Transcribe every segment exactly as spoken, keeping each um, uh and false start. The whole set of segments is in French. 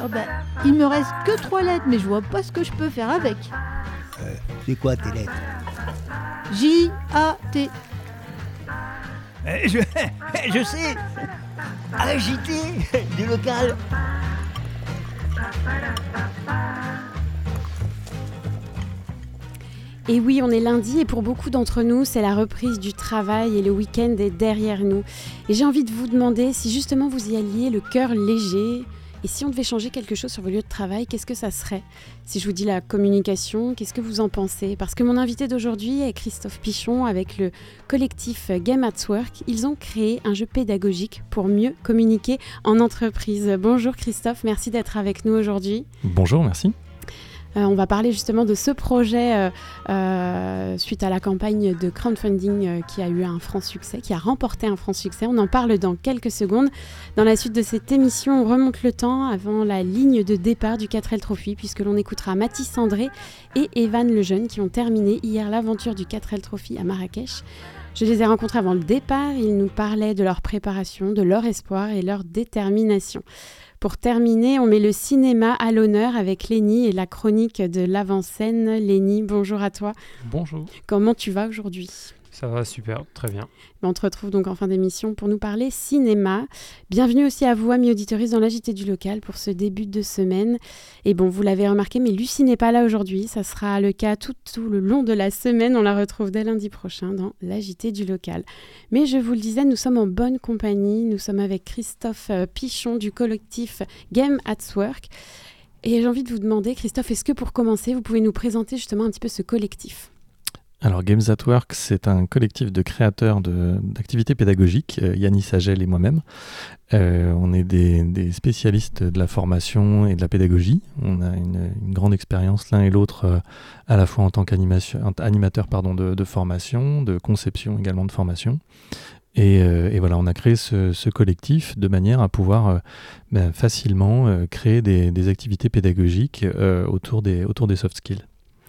Oh bah, il me reste que trois lettres, mais je vois pas ce que je peux faire avec. Euh, c'est quoi tes lettres? J A T. Euh, je, je sais. Agité du local. Et oui, on est lundi et pour beaucoup d'entre nous, c'est la reprise du travail et le week-end est derrière nous. Et j'ai envie de vous demander si justement vous y alliez le cœur léger et si on devait changer quelque chose sur vos lieux de travail, qu'est-ce que ça serait? Si je vous dis la communication, qu'est-ce que vous en pensez? Parce que mon invité d'aujourd'hui est Christophe Pichon avec le collectif Game at Work. Ils ont créé un jeu pédagogique pour mieux communiquer en entreprise. Bonjour Christophe, merci d'être avec nous aujourd'hui. Bonjour, merci. Euh, on va parler justement de ce projet euh, euh, suite à la campagne de crowdfunding euh, qui a eu un franc succès, qui a remporté un franc succès. On en parle dans quelques secondes. Dans la suite de cette émission, on remonte le temps avant la ligne de départ du quatre L Trophy, puisque l'on écoutera Mathis André et Evan Lejeune qui ont terminé hier l'aventure du quatre L Trophy à Marrakech. Je les ai rencontrés avant le départ. Ils nous parlaient de leur préparation, de leur espoir et leur détermination. Pour terminer, on met le cinéma à l'honneur avec Lénie et la chronique de l'avant-scène. Lénie, bonjour à toi. Bonjour. Comment tu vas aujourd'hui ? Ça va super, très bien. On te retrouve donc en fin d'émission pour nous parler cinéma. Bienvenue aussi à vous, amis auditeurs, dans l'A J T du local pour ce début de semaine. Et bon, vous l'avez remarqué, mais Lucie n'est pas là aujourd'hui. Ça sera le cas tout, tout le long de la semaine. On la retrouve dès lundi prochain dans l'A J T du local. Mais je vous le disais, nous sommes en bonne compagnie. Nous sommes avec Christophe Pichon du collectif Game at Work. Et j'ai envie de vous demander, Christophe, est-ce que pour commencer, vous pouvez nous présenter justement un petit peu ce collectif ? Alors Games at Work, c'est un collectif de créateurs de, d'activités pédagogiques, euh, Yannis Agel et moi-même. Euh, on est des, des spécialistes de la formation et de la pédagogie. On a une, une grande expérience l'un et l'autre, euh, à la fois en tant qu'animateur pardon, de, de formation, de conception également de formation. Et, euh, et voilà, on a créé ce, ce collectif de manière à pouvoir euh, ben, facilement euh, créer des, des activités pédagogiques euh, autour des, autour des soft skills.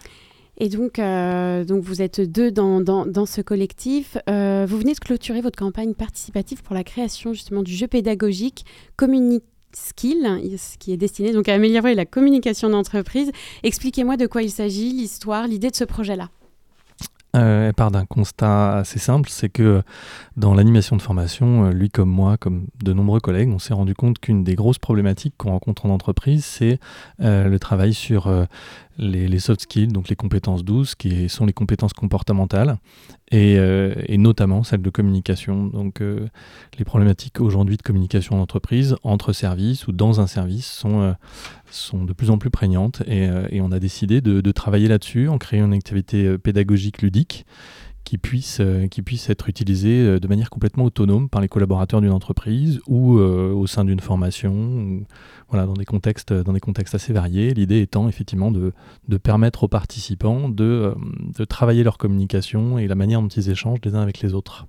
Et donc, euh, donc, vous êtes deux dans, dans, dans ce collectif. Euh, vous venez de clôturer votre campagne participative pour la création justement du jeu pédagogique CommuniSkill, qui est destiné donc à améliorer la communication d'entreprise. Expliquez-moi de quoi il s'agit, l'histoire, l'idée de ce projet-là. Euh, elle part d'un constat assez simple, c'est que dans l'animation de formation, lui comme moi, comme de nombreux collègues, on s'est rendu compte qu'une des grosses problématiques qu'on rencontre en entreprise, c'est euh, le travail sur euh, les, les soft skills, donc les compétences douces, qui sont les compétences comportementales, et, euh, et notamment celles de communication. Donc euh, les problématiques aujourd'hui de communication d'entreprise, entre services ou dans un service, sont, euh, sont de plus en plus prégnantes, et, euh, et on a décidé de, de travailler là-dessus en créant une activité pédagogique ludique qui puisse, euh, qui puisse être utilisée euh, de manière complètement autonome par les collaborateurs d'une entreprise ou euh, au sein d'une formation, ou, voilà, dans des contextes, dans des contextes assez variés. L'idée étant effectivement de, de permettre aux participants de, euh, de travailler leur communication et la manière dont ils échangent les uns avec les autres.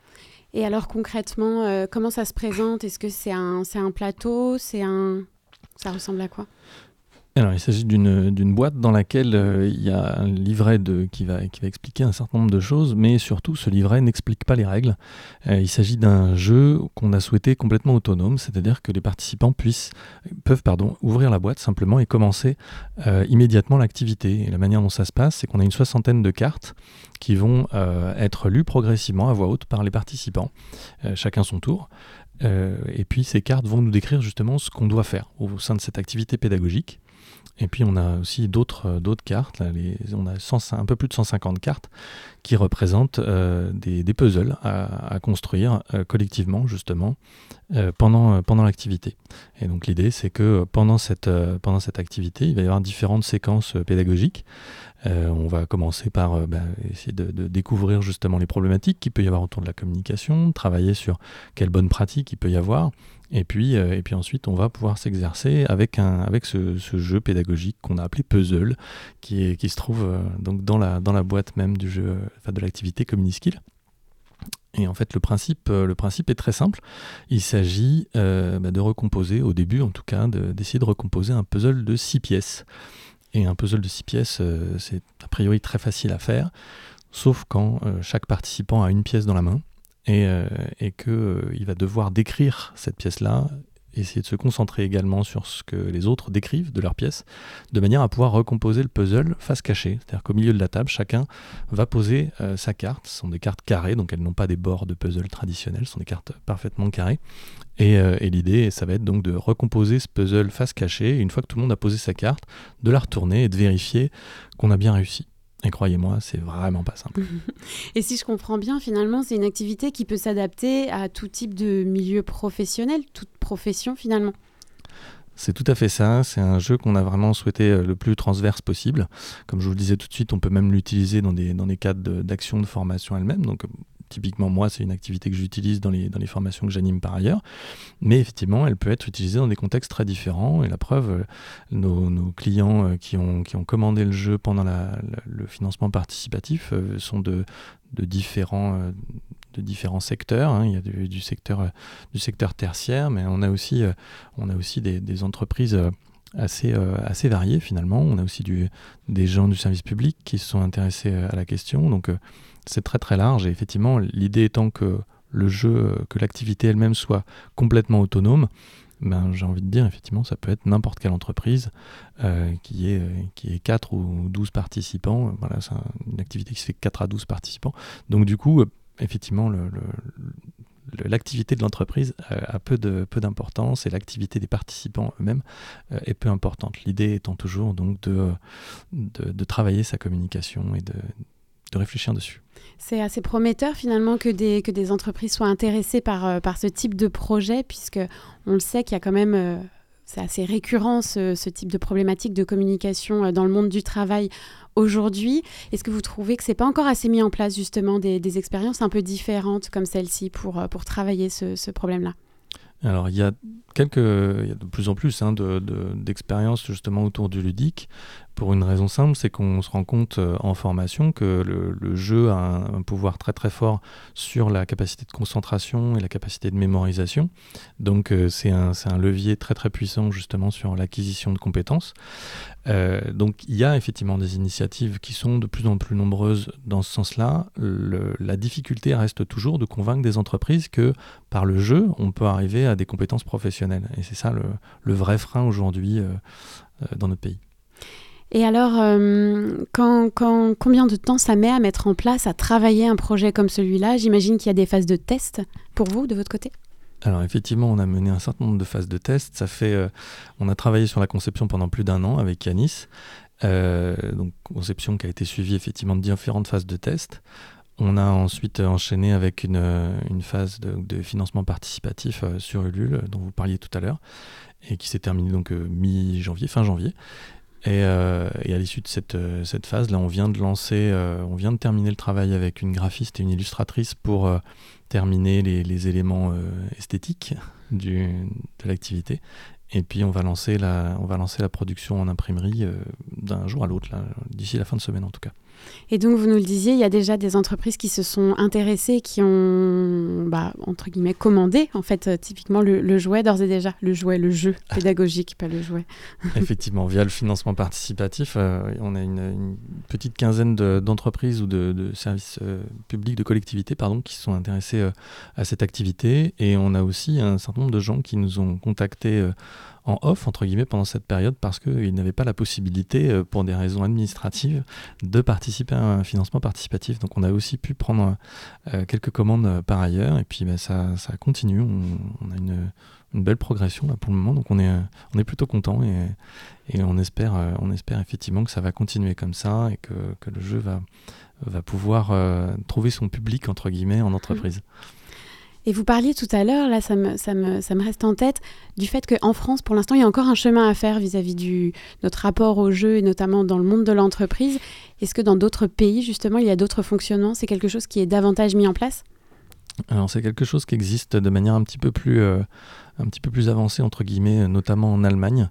Et alors concrètement, euh, comment ça se présente ? Est-ce que c'est un, c'est un plateau ? C'est un... Ça ressemble à quoi ? Alors, il s'agit d'une, d'une boîte dans laquelle euh, il y a un livret de, qui, va, qui va expliquer un certain nombre de choses, mais surtout, ce livret n'explique pas les règles. Euh, il s'agit d'un jeu qu'on a souhaité complètement autonome, c'est-à-dire que les participants puissent, peuvent pardon, ouvrir la boîte simplement et commencer euh, immédiatement l'activité. Et la manière dont ça se passe, c'est qu'on a une soixantaine de cartes qui vont euh, être lues progressivement à voix haute par les participants, euh, chacun son tour. Euh, et puis, ces cartes vont nous décrire justement ce qu'on doit faire au sein de cette activité pédagogique. Et puis on a aussi d'autres, d'autres cartes, là, les, on a cent, un peu plus de cent cinquante cartes qui représentent euh, des, des puzzles à, à construire euh, collectivement justement euh, pendant, euh, pendant l'activité. Et donc l'idée c'est que pendant cette, euh, pendant cette activité, il va y avoir différentes séquences euh, pédagogiques. Euh, on va commencer par euh, bah, essayer de, de découvrir justement les problématiques qu'il peut y avoir autour de la communication, travailler sur quelles bonnes pratiques il peut y avoir. Et puis, euh, et puis ensuite, on va pouvoir s'exercer avec, un, avec ce, ce jeu pédagogique qu'on a appelé Puzzle, qui, est, qui se trouve euh, donc dans, la, dans la boîte même du jeu, enfin de l'activité CommuniSkill. Et en fait, le principe, euh, le principe est très simple. Il s'agit euh, bah, de recomposer, au début en tout cas, de, d'essayer de recomposer un puzzle de six pièces. Et un puzzle de six pièces, euh, c'est a priori très facile à faire, sauf quand euh, chaque participant a une pièce dans la main. Et, euh, et qu'il euh, va devoir décrire cette pièce-là essayer de se concentrer également sur ce que les autres décrivent de leur pièce, de manière à pouvoir recomposer le puzzle face cachée. C'est-à-dire qu'au milieu de la table, chacun va poser euh, sa carte. Ce sont des cartes carrées, donc elles n'ont pas des bords de puzzle traditionnels, ce sont des cartes parfaitement carrées. Et, euh, et l'idée, ça va être donc de recomposer ce puzzle face cachée, et une fois que tout le monde a posé sa carte, de la retourner et de vérifier qu'on a bien réussi. Et croyez-moi, c'est vraiment pas simple. Et si je comprends bien, finalement, c'est une activité qui peut s'adapter à tout type de milieu professionnel, toute profession finalement. C'est tout à fait ça, c'est un jeu qu'on a vraiment souhaité le plus transverse possible. Comme je vous le disais tout de suite, on peut même l'utiliser dans des, dans des cadres de, d'action de formation elle-même. Donc typiquement, moi, c'est une activité que j'utilise dans les, dans les formations que j'anime par ailleurs. Mais effectivement, elle peut être utilisée dans des contextes très différents. Et la preuve, nos, nos clients qui ont, qui ont commandé le jeu pendant la, la, le financement participatif sont de, de, différents, de différents secteurs. Hein. Il y a du, du, secteur, du secteur tertiaire, mais on a aussi, on a aussi des, des entreprises assez, euh, assez variées finalement. On a aussi du, des gens du service public qui se sont intéressés à la question. Donc, euh, c'est très très large et effectivement l'idée étant que le jeu, que l'activité elle-même soit complètement autonome, ben, j'ai envie de dire effectivement ça peut être n'importe quelle entreprise euh, qui est qui est quatre ou douze participants. Voilà, c'est un, une activité qui se fait quatre à douze participants. Donc du coup, euh, effectivement le, le, le, l'activité de l'entreprise euh, a peu de peu d'importance et l'activité des participants eux-mêmes euh, est peu importante. L'idée étant toujours donc de de, de travailler sa communication et de de réfléchir dessus. C'est assez prometteur finalement que des, que des entreprises soient intéressées par, euh, par ce type de projet, puisque on le sait qu'il y a quand même, euh, c'est assez récurrent ce, ce type de problématique de communication euh, dans le monde du travail aujourd'hui. Est-ce que vous trouvez que c'est pas encore assez mis en place justement des, des expériences un peu différentes comme celle-ci pour, pour travailler ce, ce problème-là ? Alors il y a quelques, il y a de plus en plus hein, de, de, d'expériences justement autour du ludique, pour une raison simple, c'est qu'on se rend compte euh, en formation que le, le jeu a un, un pouvoir très très fort sur la capacité de concentration et la capacité de mémorisation. Donc euh, c'est un, c'est un levier très très puissant justement sur l'acquisition de compétences. Euh, donc il y a effectivement des initiatives qui sont de plus en plus nombreuses dans ce sens-là. Le, la difficulté reste toujours de convaincre des entreprises que par le jeu, on peut arriver à des compétences professionnelles. Et c'est ça le, le vrai frein aujourd'hui euh, euh, dans notre pays. Et alors, euh, quand, quand, combien de temps ça met à mettre en place, à travailler un projet comme celui-là ? J'imagine qu'il y a des phases de test pour vous, de votre côté ? Alors effectivement, on a mené un certain nombre de phases de test. Ça fait, euh, on a travaillé sur la conception pendant plus d'un an avec Yanis. Euh, donc conception qui a été suivie effectivement de différentes phases de test. On a ensuite enchaîné avec une, une phase de, de financement participatif euh, sur Ulule, dont vous parliez tout à l'heure, et qui s'est terminée donc euh, mi-janvier, fin janvier. Et, euh, et à l'issue de cette, euh, cette phase, là, on vient de lancer, euh, on vient de terminer le travail avec une graphiste et une illustratrice pour euh, terminer les, les éléments euh, esthétiques du, de l'activité. Et puis on va lancer la, on va lancer la production en imprimerie euh, d'un jour à l'autre, là, d'ici la fin de semaine en tout cas. Et donc, vous nous le disiez, il y a déjà des entreprises qui se sont intéressées, qui ont, bah, entre guillemets, commandé, en fait, euh, typiquement le, le jouet, d'ores et déjà. Le jouet, le jeu pédagogique, pas le jouet. Effectivement, via le financement participatif, euh, on a une, une petite quinzaine de, d'entreprises ou de, de services euh, publics, de collectivités, pardon, qui se sont intéressées euh, à cette activité. Et on a aussi un certain nombre de gens qui nous ont contactés euh, en off, entre guillemets, pendant cette période parce qu'ils n'avaient pas la possibilité, euh, pour des raisons administratives, de participer à un financement participatif. Donc on a aussi pu prendre euh, quelques commandes euh, par ailleurs et puis bah, ça, ça continue. On, on a une, une belle progression là pour le moment, donc on est, euh, on est plutôt content et, et on, espère, euh, on espère effectivement que ça va continuer comme ça et que, que le jeu va, va pouvoir euh, trouver son public, entre guillemets, en entreprise. Et vous parliez tout à l'heure, là ça me, ça me, ça me reste en tête, du fait qu'en France, pour l'instant, il y a encore un chemin à faire vis-à-vis de notre rapport au jeu, et notamment dans le monde de l'entreprise. Est-ce que dans d'autres pays, justement, il y a d'autres fonctionnements ? C'est quelque chose qui est davantage mis en place ? Alors c'est quelque chose qui existe de manière un petit peu plus, euh, un petit peu plus avancée, entre guillemets, notamment en Allemagne,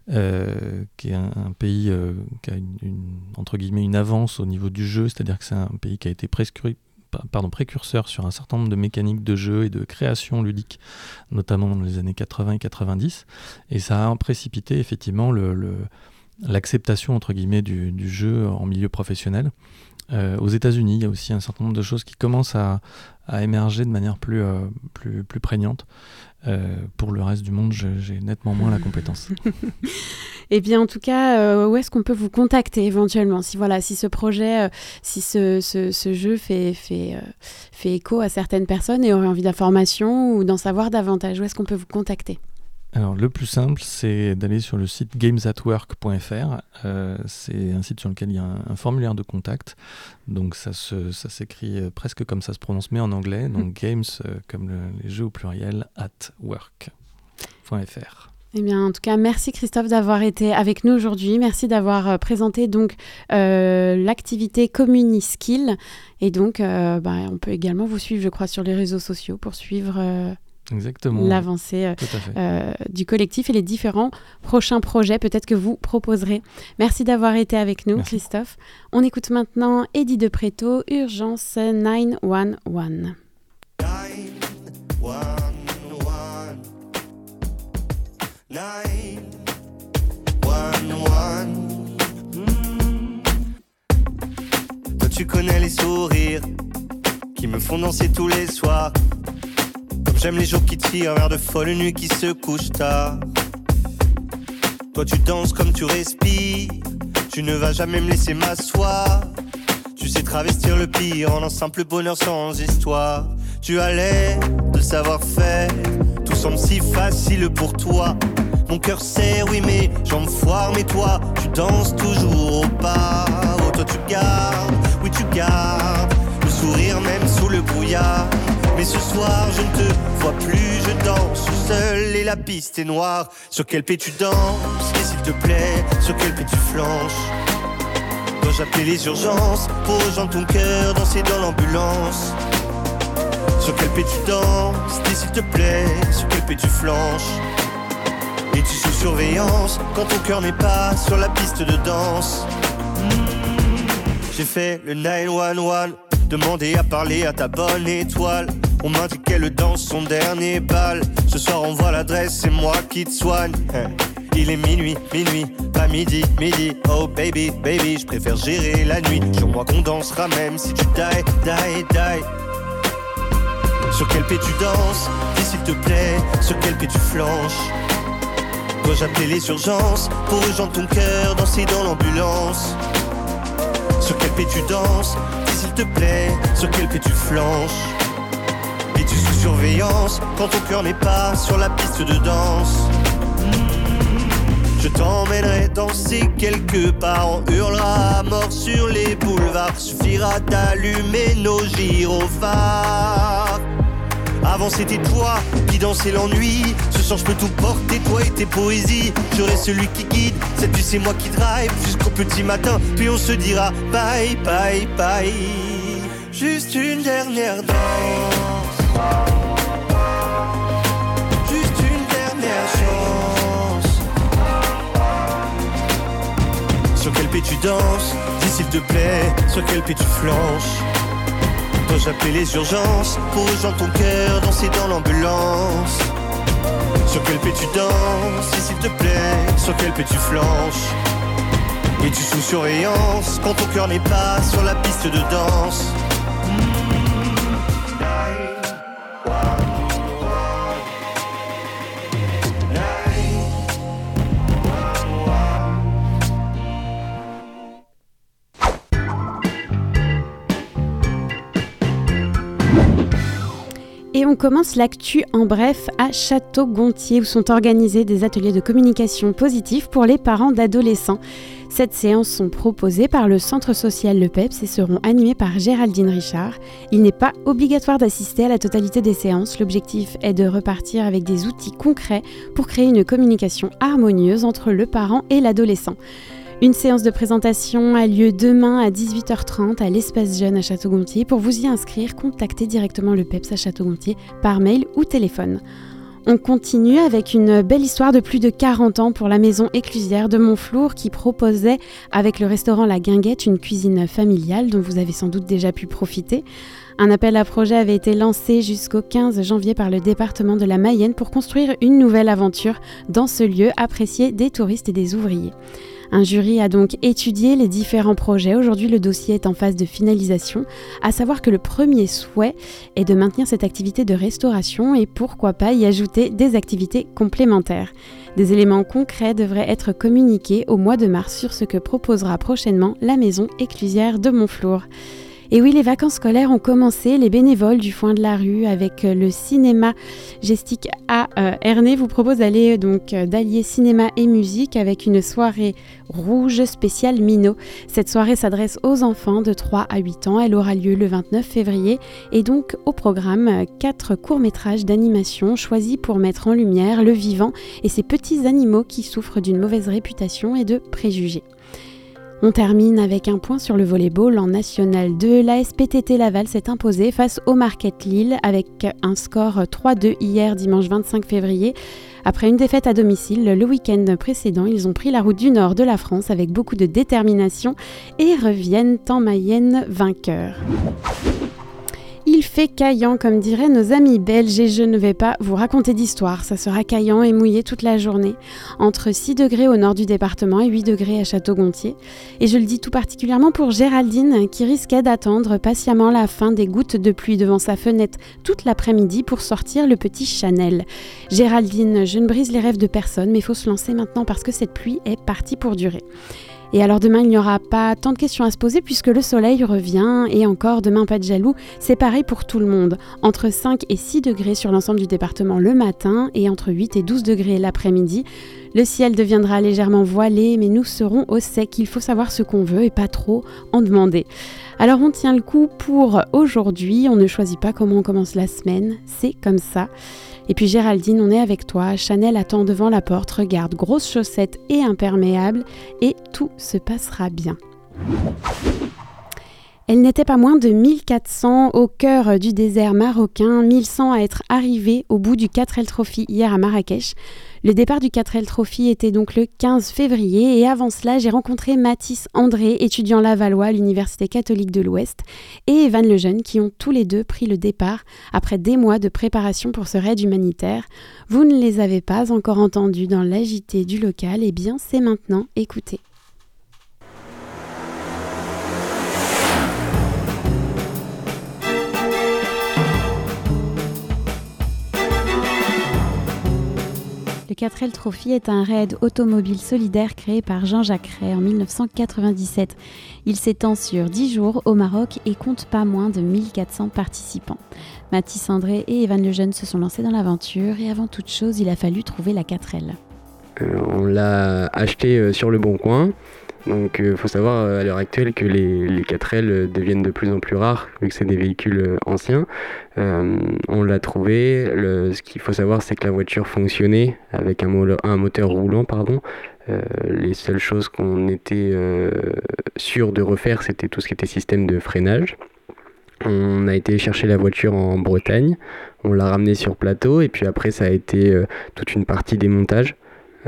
euh, qui est un, un pays euh, qui a une, une, entre guillemets, une avance au niveau du jeu, c'est-à-dire que c'est un pays qui a été prescrit Pardon, précurseur sur un certain nombre de mécaniques de jeu et de création ludique, notamment dans les années quatre-vingts et quatre-vingt-dix. Et ça a précipité effectivement le, le, l'acceptation entre guillemets du, du jeu en milieu professionnel. Euh, aux États-Unis, il y a aussi un certain nombre de choses qui commencent à, à émerger de manière plus, euh, plus, plus prégnante. Euh, pour le reste du monde, je, j'ai nettement moins la compétence. Eh bien, en tout cas, euh, où est-ce qu'on peut vous contacter éventuellement si, voilà, si ce projet, euh, si ce, ce, ce jeu fait, fait, euh, fait écho à certaines personnes et aurait envie d'informations ou d'en savoir davantage, où est-ce qu'on peut vous contacter ? Alors, le plus simple, c'est d'aller sur le site games at work point f r. Euh, c'est un site sur lequel il y a un, un formulaire de contact. Donc, ça, se, ça s'écrit euh, presque comme ça se prononce, mais en anglais. Donc, mmh. games, euh, comme le, les jeux au pluriel, at work point f r. Eh bien, en tout cas, merci Christophe d'avoir été avec nous aujourd'hui. Merci d'avoir euh, présenté donc euh, l'activité Communiskill. Et donc, euh, bah, on peut également vous suivre, je crois, sur les réseaux sociaux pour suivre... Euh Exactement. l'avancée euh, euh, du collectif et les différents prochains projets peut-être que vous proposerez. Merci d'avoir été avec nous, Merci. Christophe. On écoute maintenant Eddie De Pretto, Urgence neuf un un. neuf un un. neuf un un. Mmh. Toi tu connais les sourires qui me font danser tous les soirs. J'aime les jours qui tirent vers de folles nuits qui se couchent tard. Toi tu danses comme tu respires, tu ne vas jamais me laisser m'asseoir. Tu sais travestir le pire en un simple bonheur sans histoire. Tu as l'air de savoir-faire, tout semble si facile pour toi. Mon cœur serre, oui mais j'en foire, mais toi tu danses toujours au pas. Oh toi tu gardes, oui tu gardes le sourire même sous le brouillard. Mais ce soir je ne te vois plus, je danse seul et la piste est noire. Sur quel pied tu danses, et s'il te plaît, sur quel pied tu flanches. Dois-je appeler les urgences pour rejoindre ton cœur, danser dans l'ambulance. Sur quel pied tu danses, et s'il te plaît, sur quel pied tu flanches. Es-tu sous surveillance quand ton cœur n'est pas sur la piste de danse? mmh, J'ai fait le neuf un un, demandé à parler à ta bonne étoile. On m'a dit qu'elle danse son dernier bal. Ce soir on voit l'adresse, c'est moi qui te soigne. Il est minuit, minuit, pas midi, midi. Oh baby, baby, je préfère gérer la nuit. Jure-moi qu'on dansera même si tu die, die, die. Sur quel pied tu danses, dis s'il te plaît, sur quel pied tu flanches. Dois-je appeler les urgences pour rejoindre ton cœur, danser dans l'ambulance. Sur quel pied tu danses, dis s'il te plaît, sur quel pied tu flanches. Es-tu sous surveillance quand ton cœur n'est pas sur la piste de danse? mmh, Je t'emmènerai danser quelque part, on hurlera à mort sur les boulevards. Suffira d'allumer nos gyrophares. Avant c'était toi qui dansais l'ennui. Ce soir je peux tout porter, toi et tes poésies. Je reste celui qui guide, cette nuit c'est moi qui drive jusqu'au petit matin, puis on se dira bye, bye, bye. Juste une dernière danse, juste une dernière chance. Sur quel pied tu danses, dis s'il te plaît, sur quel pied tu flanches. Dois-je appeler les urgences pour rejoindre ton cœur, danser dans l'ambulance. Sur quel pied tu danses, si s'il te plaît, sur quel pied tu flanches. Es-tu sous surveillance quand ton cœur n'est pas sur la piste de danse? Et on commence l'actu en bref à Château-Gontier où sont organisés des ateliers de communication positive pour les parents d'adolescents. Cette séance sont proposées par le centre social Le Peps et seront animées par Géraldine Richard. Il n'est pas obligatoire d'assister à la totalité des séances. L'objectif est de repartir avec des outils concrets pour créer une communication harmonieuse entre le parent et l'adolescent. Une séance de présentation a lieu demain à dix-huit heures trente à l'Espace Jeune à Château-Gontier. Pour vous y inscrire, contactez directement le Peps à Château-Gontier par mail ou téléphone. On continue avec une belle histoire de plus de quarante ans pour la maison éclusière de Montflour qui proposait avec le restaurant La Guinguette une cuisine familiale dont vous avez sans doute déjà pu profiter. Un appel à projet avait été lancé jusqu'au quinze janvier par le département de la Mayenne pour construire une nouvelle aventure dans ce lieu apprécié des touristes et des ouvriers. Un jury a donc étudié les différents projets. Aujourd'hui, le dossier est en phase de finalisation, à savoir que le premier souhait est de maintenir cette activité de restauration et pourquoi pas y ajouter des activités complémentaires. Des éléments concrets devraient être communiqués au mois de mars sur ce que proposera prochainement la maison éclusière de Montflour. Et oui, les vacances scolaires ont commencé. Les bénévoles du Foin de la Rue avec le cinéma Gestique à euh, Ernée vous proposent d'aller donc euh, d'allier cinéma et musique avec une soirée rouge spéciale Minot. Cette soirée s'adresse aux enfants de trois à huit ans. Elle aura lieu le vingt-neuf février et donc au programme quatre courts-métrages d'animation choisis pour mettre en lumière le vivant et ces petits animaux qui souffrent d'une mauvaise réputation et de préjugés. On termine avec un point sur le volley-ball en National deux. L'A S P T T Laval s'est imposé face au Marquette Lille avec un score trois à deux hier dimanche vingt-cinq février. Après une défaite à domicile, le week-end précédent, ils ont pris la route du nord de la France avec beaucoup de détermination et reviennent en Mayenne vainqueurs. Il fait caillant, comme diraient nos amis belges, et je ne vais pas vous raconter d'histoire. Ça sera caillant et mouillé toute la journée, entre six degrés au nord du département et huit degrés à Château-Gontier. Et je le dis tout particulièrement pour Géraldine, qui risquait d'attendre patiemment la fin des gouttes de pluie devant sa fenêtre toute l'après-midi pour sortir le petit Chanel. Géraldine, je ne brise les rêves de personne, mais il faut se lancer maintenant parce que cette pluie est partie pour durer. Et alors demain, il n'y aura pas tant de questions à se poser puisque le soleil revient et encore demain, pas de jaloux. C'est pareil pour tout le monde. Entre cinq et six degrés sur l'ensemble du département le matin et entre huit et douze degrés l'après-midi. Le ciel deviendra légèrement voilé, mais nous serons au sec. Il faut savoir ce qu'on veut et pas trop en demander. Alors on tient le coup pour aujourd'hui. On ne choisit pas comment on commence la semaine. C'est comme ça. Et puis Géraldine, on est avec toi. Chanel attend devant la porte. Regarde, grosses chaussettes et imperméables. Et tout se passera bien. Elle n'était pas moins de mille quatre cents au cœur du désert marocain, mille cent à être arrivés au bout du quatre L Trophy hier à Marrakech. Le départ du quatre L Trophy était donc le quinze février et avant cela, j'ai rencontré Mathis André, étudiant lavallois à l'Université catholique de l'Ouest, et Evan Lejeune qui ont tous les deux pris le départ après des mois de préparation pour ce raid humanitaire. Vous ne les avez pas encore entendus dans l'A J T du local, eh bien c'est maintenant, écoutez. Le quatre L Trophy est un raid automobile solidaire créé par Jean-Jacques Ray en dix-neuf cent quatre-vingt-dix-sept. Il s'étend sur dix jours au Maroc et compte pas moins de mille quatre cents participants. Mathis André et Evan Lejeune se sont lancés dans l'aventure et avant toute chose, il a fallu trouver la quatre L. Euh, on l'a acheté euh, sur le Bon Coin. Donc il euh, faut savoir euh, à l'heure actuelle que les, les quatre L euh, deviennent de plus en plus rares vu que c'est des véhicules euh, anciens. Euh, on l'a trouvé. Le, ce qu'il faut savoir c'est que la voiture fonctionnait avec un, mo- un moteur roulant. Pardon. Euh, les seules choses qu'on était euh, sûr de refaire c'était tout ce qui était système de freinage. On a été chercher la voiture en Bretagne, on l'a ramenée sur plateau et puis après ça a été euh, toute une partie démontage. Euh,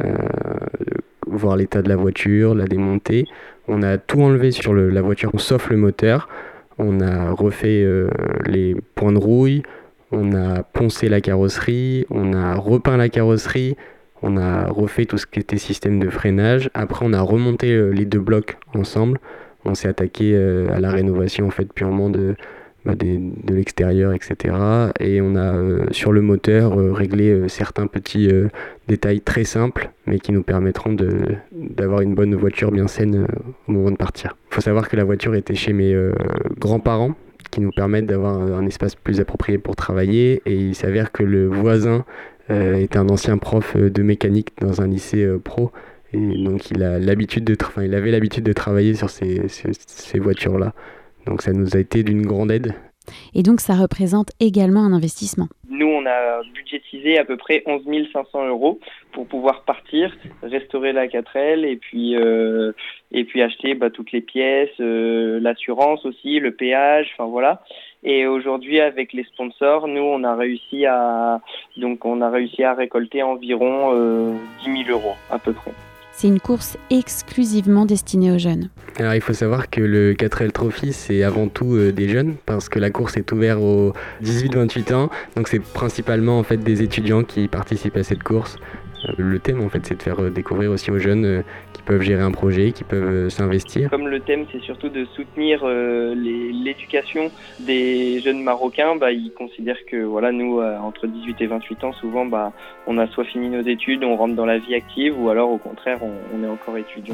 voir l'état de la voiture, la démonter. On a tout enlevé sur le, la voiture sauf le moteur. On a refait euh, les points de rouille, on a poncé la carrosserie, on a repeint la carrosserie, on a refait tout ce qui était système de freinage. Après on a remonté euh, les deux blocs ensemble. On s'est attaqué euh, à la rénovation en fait purement de Bah des, de l'extérieur, et cetera. Et on a euh, sur le moteur euh, réglé euh, certains petits euh, détails très simples, mais qui nous permettront de, d'avoir une bonne voiture bien saine euh, au moment de partir. Il faut savoir que la voiture était chez mes euh, grands-parents, qui nous permettent d'avoir un espace plus approprié pour travailler. Et il s'avère que le voisin euh, est un ancien prof de mécanique dans un lycée euh, pro. Et donc il, a l'habitude de tra- enfin, il avait l'habitude de travailler sur ces, ces, ces voitures-là. Donc ça nous a été d'une grande aide. Et donc ça représente également un investissement. Nous, on a budgétisé à peu près onze mille cinq cents euros pour pouvoir partir, restaurer la quatre L et puis, euh, et puis acheter bah, toutes les pièces, euh, l'assurance aussi, le péage, enfin voilà. Et aujourd'hui, avec les sponsors, nous, on a réussi à, donc, on a réussi à récolter environ euh, dix mille euros à peu près. C'est une course exclusivement destinée aux jeunes. Alors il faut savoir que le quatre L Trophy c'est avant tout euh, des jeunes parce que la course est ouverte aux dix-huit vingt-huit ans. Donc c'est principalement en fait des étudiants qui participent à cette course. Le thème, en fait, c'est de faire découvrir aussi aux jeunes euh, qui peuvent gérer un projet, qui peuvent euh, s'investir. Comme le thème, c'est surtout de soutenir euh, les, l'éducation des jeunes Marocains, bah, ils considèrent que voilà, nous, euh, entre dix-huit et vingt-huit ans, souvent, bah, on a soit fini nos études, on rentre dans la vie active, ou alors au contraire, on, on est encore étudiant.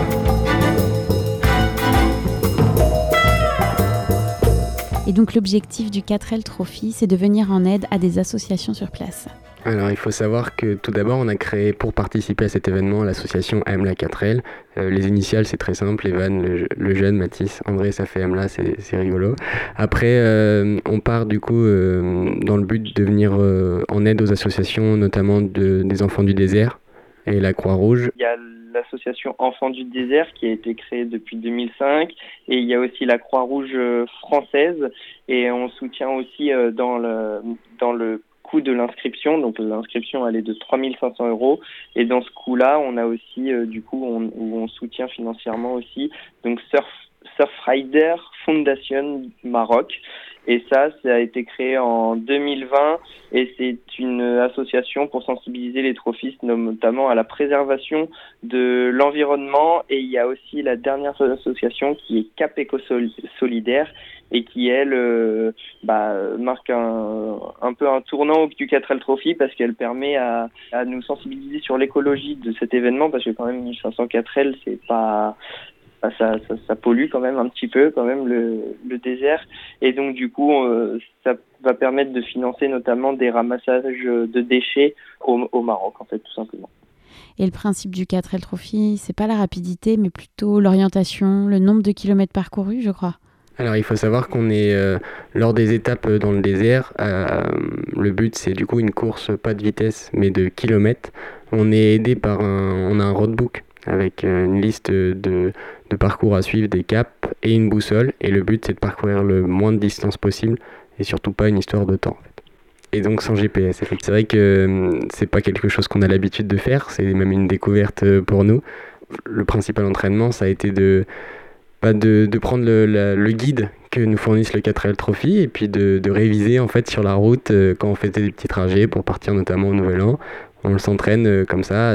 Et donc l'objectif du quatre L Trophy, c'est de venir en aide à des associations sur place. Alors il faut savoir que tout d'abord on a créé pour participer à cet événement l'association Amla quatre L. Euh, les initiales c'est très simple, Evan, le, le jeune, Mathis, André, ça fait Amla, c'est, c'est rigolo. Après euh, on part du coup euh, dans le but de venir euh, en aide aux associations, notamment de, des enfants du désert et la Croix-Rouge. Il y a l'association Enfants du désert qui a été créée depuis deux mille cinq et il y a aussi la Croix-Rouge française et on soutient aussi euh, dans le dans le coût de l'inscription, donc l'inscription elle est de trois mille cinq cents euros et dans ce coût-là on a aussi euh, du coup on, où on soutient financièrement aussi donc Surf Surfrider Foundation Maroc. Et ça, ça a été créé en deux mille vingt et c'est une association pour sensibiliser les trophistes, notamment à la préservation de l'environnement. Et il y a aussi la dernière association qui est Cap Éco Solidaire et qui, elle, euh, bah, marque un, un peu un tournant du quatre L Trophy parce qu'elle permet à, à nous sensibiliser sur l'écologie de cet événement parce que quand même mille cinq cents quatre L, c'est pas... Ça, ça, ça pollue quand même un petit peu quand même le, le désert et donc du coup euh, ça va permettre de financer notamment des ramassages de déchets au, au Maroc en fait tout simplement. Et le principe du quatre L Trophy, c'est pas la rapidité mais plutôt l'orientation, le nombre de kilomètres parcourus je crois. Alors il faut savoir qu'on est euh, lors des étapes dans le désert, euh, le but c'est du coup une course pas de vitesse mais de kilomètres. On est aidé par un, on a un roadbook avec une liste de, de parcours à suivre, des caps et une boussole. Et le but, c'est de parcourir le moins de distance possible et surtout pas une histoire de temps. En fait. Et donc sans G P S. C'est vrai que c'est pas quelque chose qu'on a l'habitude de faire, c'est même une découverte pour nous. Le principal entraînement, ça a été de, bah de, de prendre le, la, le guide que nous fournissent le quatre L Trophy et puis de, de réviser en fait sur la route quand on faisait des petits trajets pour partir notamment au Nouvel An. On s'entraîne euh, comme ça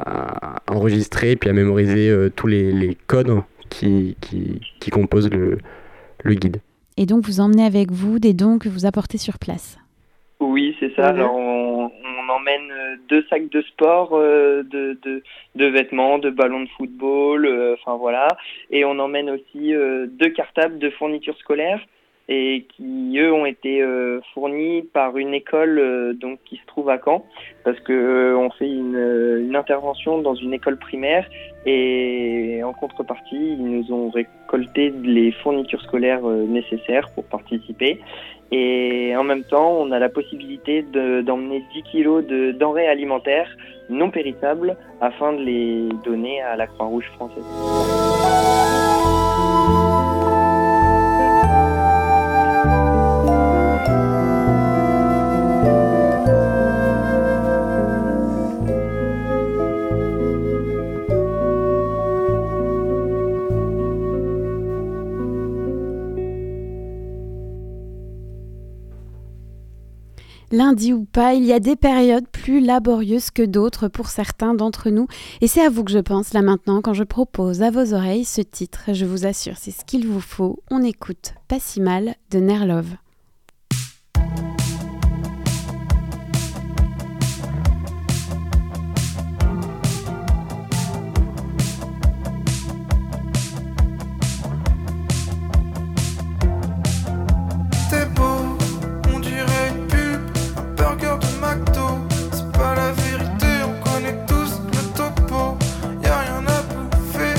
à, à enregistrer et puis à mémoriser euh, tous les, les codes qui, qui, qui composent le, le guide. Et donc vous emmenez avec vous des dons que vous apportez sur place. Oui, c'est ça. Mmh. Alors on, on emmène deux sacs de sport, euh, de, de, de vêtements, de ballons de football, enfin euh, voilà. Et on emmène aussi euh, deux cartables de fournitures scolaires. Et qui eux ont été euh, fournis par une école euh, donc qui se trouve à Caen parce que euh, on fait une, une intervention dans une école primaire et en contrepartie ils nous ont récolté les fournitures scolaires euh, nécessaires pour participer et en même temps on a la possibilité de, d'emmener dix kilos de denrées alimentaires non périssables afin de les donner à la Croix-Rouge française. Lundi ou pas, il y a des périodes plus laborieuses que d'autres pour certains d'entre nous. Et c'est à vous que je pense là maintenant quand je propose à vos oreilles ce titre. Je vous assure, c'est ce qu'il vous faut. On écoute Pas si mal de Nerlove.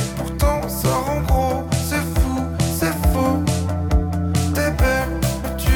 Pourtant ça rend gros, c'est fou, c'est faux. T'es belle,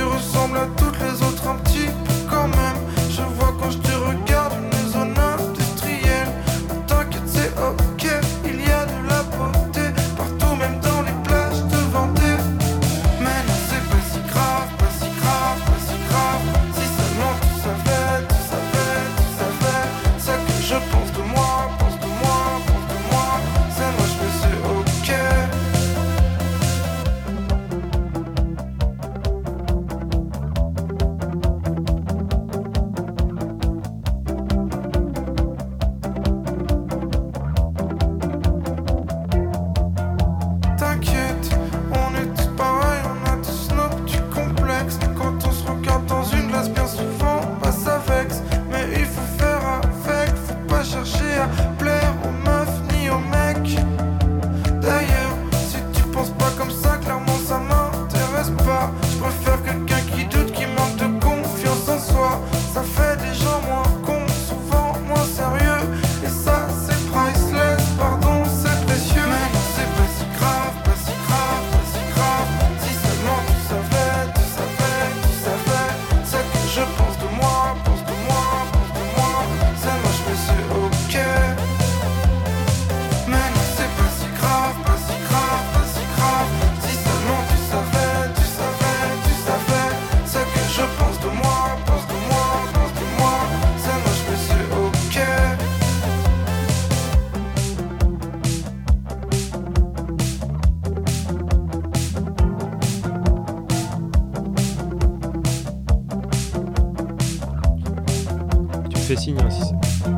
signe. Hein, si c'est...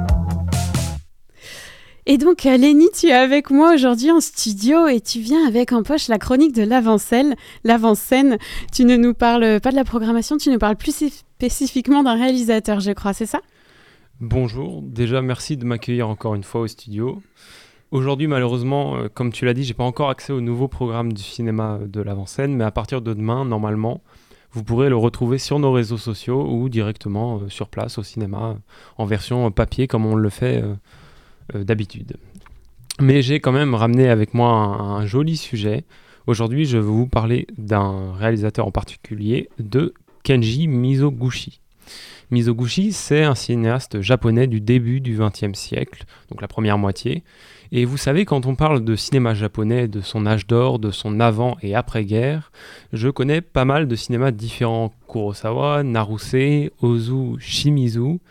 Et donc, Lénie, tu es avec moi aujourd'hui en studio et tu viens avec en poche la chronique de l'avant-scène. L'avant-scène, tu ne nous parles pas de la programmation, tu nous parles plus spécifiquement d'un réalisateur, je crois, c'est ça ? Bonjour, déjà merci de m'accueillir encore une fois au studio. Aujourd'hui, malheureusement, euh, comme tu l'as dit, j'ai pas encore accès au nouveau programme du cinéma de l'avant-scène, mais à partir de demain, normalement, vous pourrez le retrouver sur nos réseaux sociaux ou directement euh, sur place au cinéma, en version papier comme on le fait euh, euh, d'habitude. Mais j'ai quand même ramené avec moi un, un joli sujet. Aujourd'hui, je vais vous parler d'un réalisateur en particulier, de Kenji Mizoguchi. Mizoguchi, c'est un cinéaste japonais du début du vingtième siècle, donc la première moitié. Et vous savez, quand on parle de cinéma japonais, de son âge d'or, de son avant- et après-guerre, je connais pas mal de cinémas différents. Kurosawa, Naruse, Ozu, Shimizu.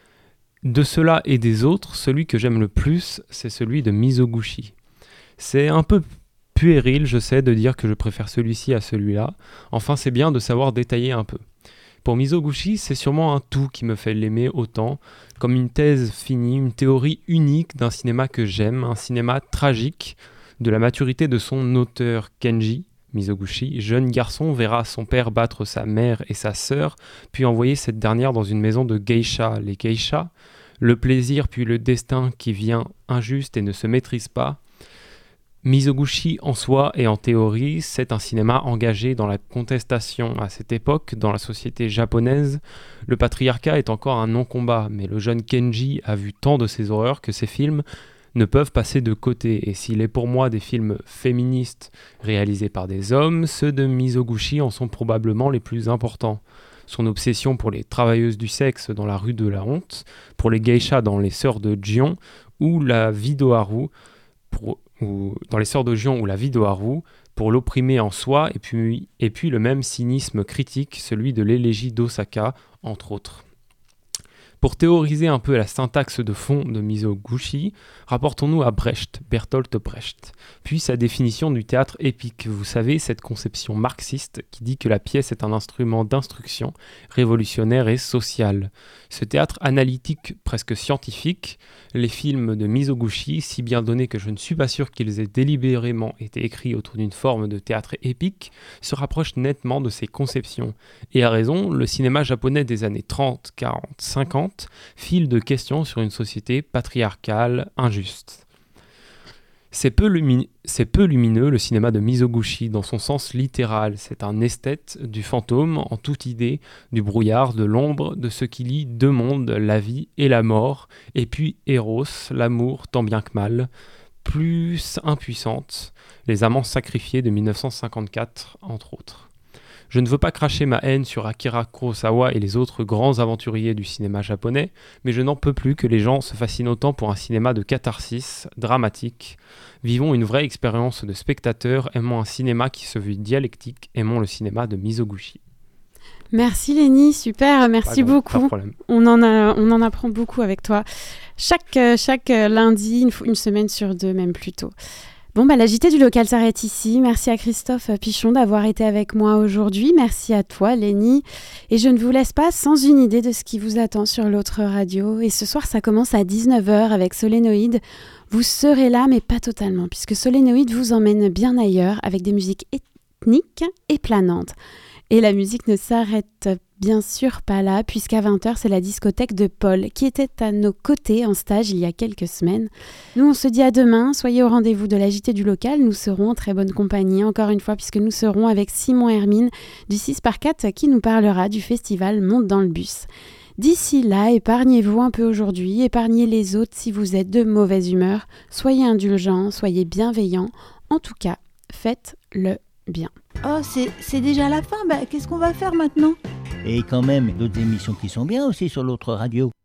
De ceux-là et des autres, celui que j'aime le plus, c'est celui de Mizoguchi. C'est un peu puéril, je sais, de dire que je préfère celui-ci à celui-là. Enfin, c'est bien de savoir détailler un peu. Pour Mizoguchi, c'est sûrement un tout qui me fait l'aimer autant, comme une thèse finie, une théorie unique d'un cinéma que j'aime, un cinéma tragique, de la maturité de son auteur Kenji Mizoguchi. Jeune garçon verra son père battre sa mère et sa sœur, puis envoyer cette dernière dans une maison de geisha. Les geishas, le plaisir puis le destin qui vient injuste et ne se maîtrise pas. Mizoguchi en soi et en théorie, c'est un cinéma engagé dans la contestation à cette époque, dans la société japonaise. Le patriarcat est encore un non-combat, mais le jeune Kenji a vu tant de ces horreurs que ses films ne peuvent passer de côté. Et s'il est pour moi des films féministes réalisés par des hommes, ceux de Mizoguchi en sont probablement les plus importants. Son obsession pour les travailleuses du sexe dans la rue de la honte, pour les geishas dans Les Sœurs de Gion, ou la vie d'Oharu, pour... ou dans Les Sœurs de Gion ou La vie d'Oharu, pour l'opprimer en soi, et puis, et puis le même cynisme critique, celui de l'élégie d'Osaka, entre autres. Pour théoriser un peu la syntaxe de fond de Mizoguchi, rapportons-nous à Brecht, Bertolt Brecht, puis sa définition du théâtre épique. Vous savez, cette conception marxiste qui dit que la pièce est un instrument d'instruction révolutionnaire et social. Ce théâtre analytique, presque scientifique, les films de Mizoguchi, si bien donnés que je ne suis pas sûr qu'ils aient délibérément été écrits autour d'une forme de théâtre épique, se rapprochent nettement de ces conceptions. Et à raison, le cinéma japonais des années trente, quarante, cinquante file de questions sur une société patriarcale injuste. C'est peu, lumi- c'est peu lumineux le cinéma de Mizoguchi dans son sens littéral. C'est un esthète du fantôme en toute idée, du brouillard, de l'ombre, de ce qui lie deux mondes, la vie et la mort, et puis Eros, l'amour tant bien que mal, plus impuissante, les amants sacrifiés de dix-neuf cent cinquante-quatre, entre autres. Je ne veux pas cracher ma haine sur Akira Kurosawa et les autres grands aventuriers du cinéma japonais, mais je n'en peux plus que les gens se fascinent autant pour un cinéma de catharsis, dramatique. Vivons une vraie expérience de spectateur, aimons un cinéma qui se veut dialectique, aimons le cinéma de Mizoguchi. Merci Lénie, super, merci pas beaucoup. Pas on, en a, on en apprend beaucoup avec toi. Chaque, chaque lundi, une, une semaine sur deux, même plus tôt. Bon, bah, la J T du local s'arrête ici. Merci à Christophe Pichon d'avoir été avec moi aujourd'hui. Merci à toi, Lénie. Et je ne vous laisse pas sans une idée de ce qui vous attend sur l'autre radio. Et ce soir, ça commence à dix-neuf heures avec Solénoïde. Vous serez là, mais pas totalement, puisque Solénoïde vous emmène bien ailleurs avec des musiques ethniques et planantes. Et la musique ne s'arrête bien sûr pas là, puisqu'à vingt heures, c'est la discothèque de Paul, qui était à nos côtés en stage il y a quelques semaines. Nous, on se dit à demain, soyez au rendez-vous de la J T du local, nous serons en très bonne compagnie, encore une fois, puisque nous serons avec Simon Hermine du six par quatre, qui nous parlera du festival Monte dans le bus. D'ici là, épargnez-vous un peu aujourd'hui, épargnez les autres si vous êtes de mauvaise humeur, soyez indulgents, soyez bienveillants, en tout cas, faites-le bien. Oh, c'est, c'est déjà la fin, bah, qu'est-ce qu'on va faire maintenant ? Et quand même, d'autres émissions qui sont bien aussi sur l'autre radio.